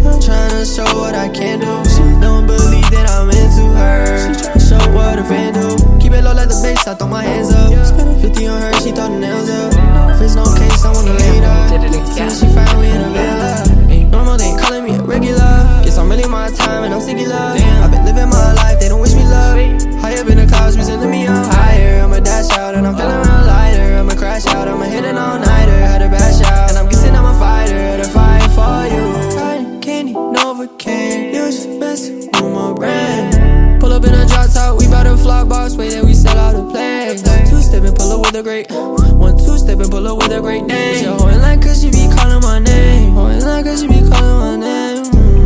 I'm tryna show what I can do. She don't believe that I'm into her. She tryna show what a fan do. Keep it low like the bass, I throw my hands up. Spending 50 on her, she throw the nails up. If it's no case, I wanna later. She find we in a villa. Ain't normal, they ain't calling me a regular. Guess I'm really my time and I'm singular. I've been living my life, they don't wish me love. High up in the clouds, presenting me up higher. I'ma dash out and I'm feeling real lighter. I'ma crash out, I'ma hit an all-nighter. Had to bash out, and I'm guessing I'm a fighter. To fight for you. Cotton candy, Novocaine. You just messing with my brain. Pull up in a drop top, we bout to flock box. Way that we sell out the place. Two-step and pull up with a great. 1 2-step and pull up with a great name. She holding like cause she be calling my name. Holding like cause she be calling my name.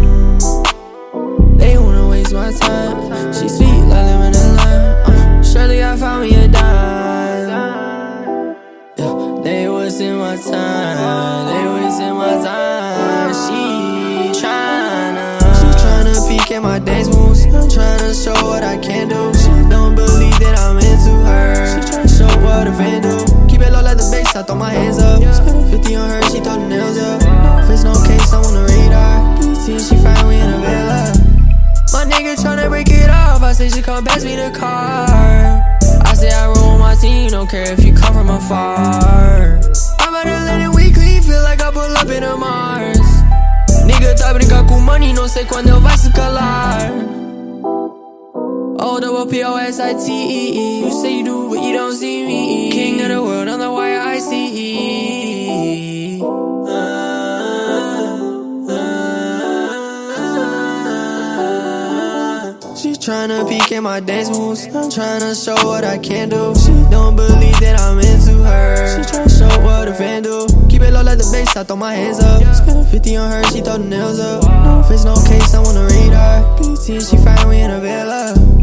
They wanna waste my time. She sweet like lemon and lime. Surely I found me a dime. Yeah, they wasting my time. They wasting my time. She tryna peek at my dance moves. I'm tryna show what I can do. She don't believe that I'm into her. She tryna show what a fan do. Keep it low like the bass, I throw my hands up. Spending 50 on her, she throw the nails up. If it's no case, I'm on the radar. BT, she find we in a villa. My nigga tryna break it off. I say she come pass me the car. I say I roll with my team, don't care if you come from afar. I'm about to let it weekly, feel like I pull up in a Mars. Nigga tá brincar com money, não sei quando eu vai se calar. O-double-P-O-S-I-T-E-E. You say you do, but you don't see me. King of the world on the wire, I-C-E. She tryna peek at my dance moves. I'm tryna show what I can do. She don't believe that I'm into her. She tryna show what a fan do. Keep it low like the bass, I throw my hands up. Spending 50 on her, she throw the nails up. If it's no case, I'm on the radar. BT, she find we in a villa.